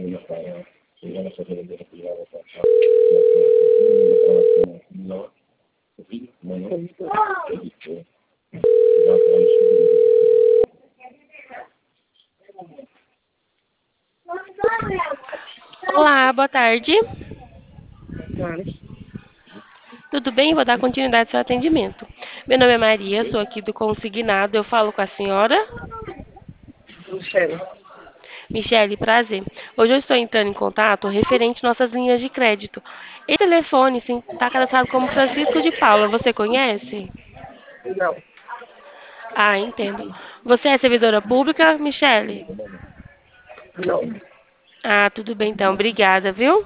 Olá, boa tarde. Claro. Tudo bem? Vou dar continuidade ao seu atendimento. Meu nome é Maria, sou aqui do Consignado. Eu falo com a senhora Michele. Michele, prazer. Hoje eu estou entrando em contato referente nossas linhas de crédito. Esse telefone está cadastrado como Francisco de Paula. Você conhece? Não, Ah, entendo. Você é servidora pública, Michele? não. Ah, tudo bem então. Obrigada, viu?